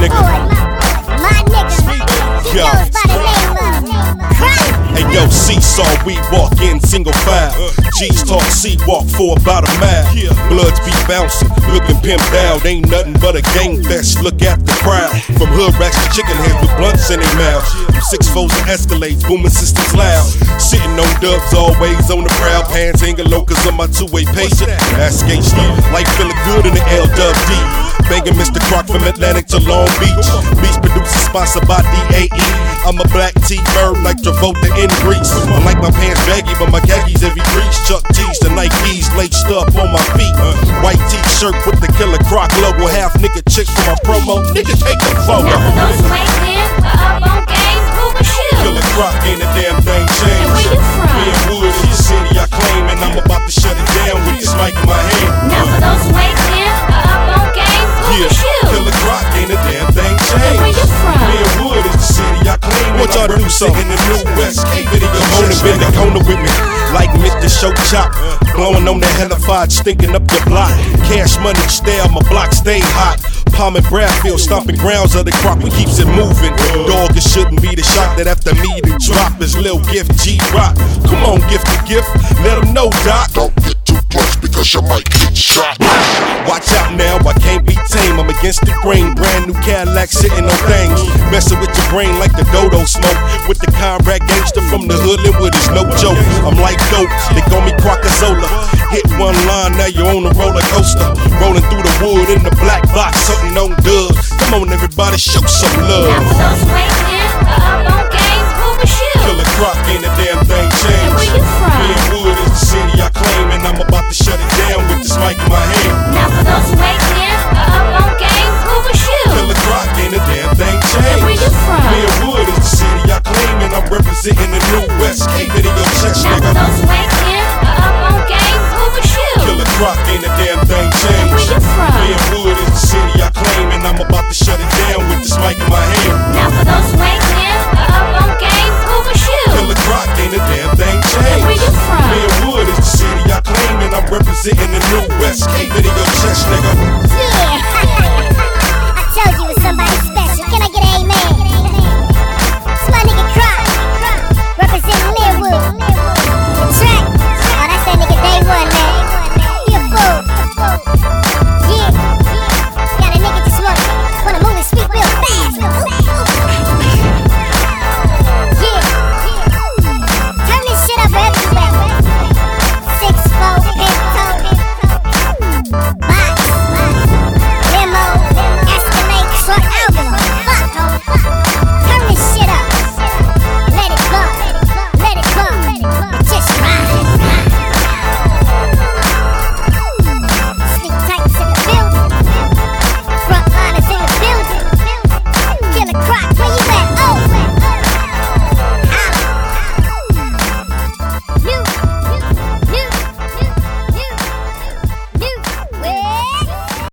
nigga. My nigga. He goes by the name of Crack. Hey yo, Seesaw, we walk in single file. G's talk, C walk for about a mile. Bloods be bouncing, looking pimped out. Ain't nothing but a gang fest, look at the crowd. From hood rats to chicken heads with blunts in their mouths. From 6-4s and Escalades, booming systems loud. Sitting on dubs, always on the prowl. Pants hanging low cause of my two-way pager. Ask HD, life feeling good in the L-Dub-D. Banging Mr. Croc from Atlantic to Long Beach. Beach producer sponsored by DAE. I'm a black T-bird like Travolta in Greece. I like my pants baggy, but my khakis every crease. Chuck T's, the Nikes laced up on my feet. White T-shirt with the Killer Croc logo. Half nigga chicks for my promo. Nigga, take a photo. Now for those who ain't clear, up on game, who was you? Killer Croc ain't a damn thing changed. And where you from? Me and Wood is the city I claim, and I'm about to shut it down with this mic in my hand. Now for those who ain't clear, up on game, who was you? Killer Croc ain't a damn thing changed. And where you from? Me and Wood is the city I claim. What y'all do something in the new West Cape video? Come on and bend the corner with me, like Mr. Show Chop. Blowing on that hellified, stinking up the block. Cash money stale, my block stay hot. Palm and Bradfield, stomping grounds of the crop, we keeps it moving. Dog, it shouldn't be the shock that after me the drop is Lil Gift G-Rock. Come on, gift the gift, let them know, Doc. Don't get too close because you might get shot. Watch out now, I can't be tame. I'm against the grain, brand new Cadillac sitting on things. Messing with your brain like the dodo smoke. With the Conrad gangster from the hood, Linwood is no joke. I'm like dope, they call me Crocazola. Hit one line, now you're on a roller coaster. Rolling through the wood in the black box, something on dubs. Come on everybody, show some love. Now for those who ain't clear, up on game, who was you? Killer Croc ain't a damn thing changed. And where you from? Me and Wood is the city I claim, and I'm about to shut it down with this mic in my hand. Now for those who ain't clear, up